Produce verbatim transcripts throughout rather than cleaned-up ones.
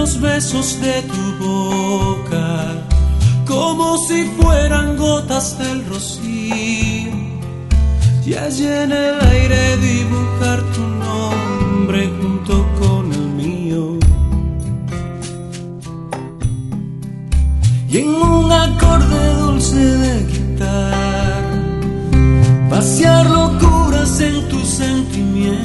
los besos de tu boca, como si fueran gotas del rocío, y allí en el aire dibujar tu nombre junto con el mío. Y en un acorde dulce de guitarra, vaciar locuras en tus sentimientos,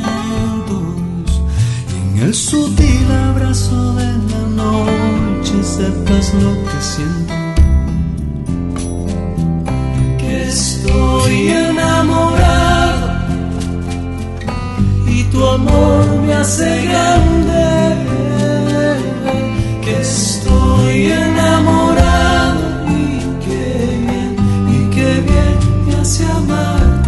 y en el sutil abrazo de la noche sepas lo que siento. Que estoy enamorado y tu amor me hace grande. Que estoy enamorado y qué bien, y qué bien me hace amarte.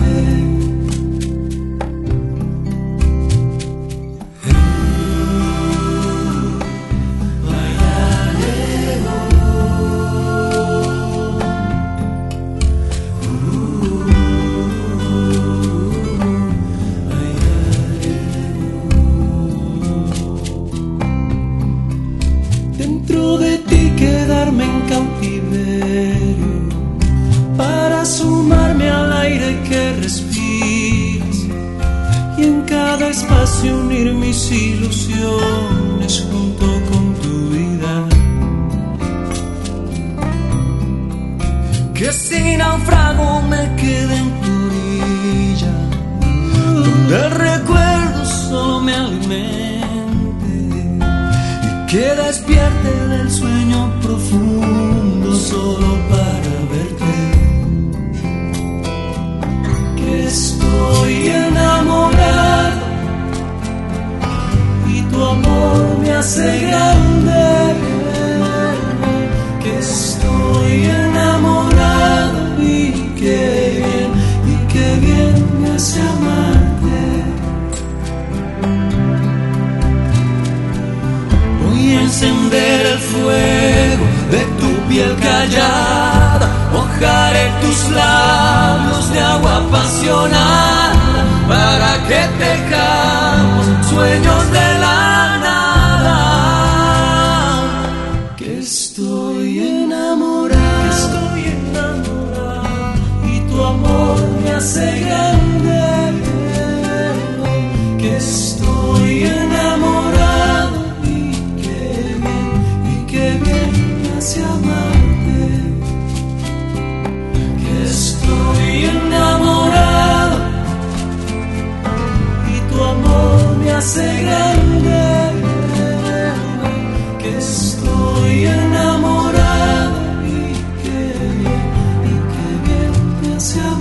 Dentro de ti quedarme en cautiverio, para sumarme al aire que respiras, y en cada espacio unir mis ilusiones junto con tu vida. Que si naufrago me quede en tu orilla, donde el recuerdo solo me alimente, y que despierte del sueño profundo solo para verte. Que estoy enamorado y tu amor me hace grande. Que estoy enamorado y qué bien, y qué bien me hace amarte. Voy a encender el fuego de tu piel callada, mojaré tus labios de agua apasionada, para que tejamos sueños de la nada. Que estoy enamorado, que estoy enamorado y tu amor me hace grande. Que estoy enamorado y qué bien, y qué bien me hace amarte. Que estoy enamorado y tu amor me hace grande. Que estoy enamorado y qué bien, y qué bien me hace amarte.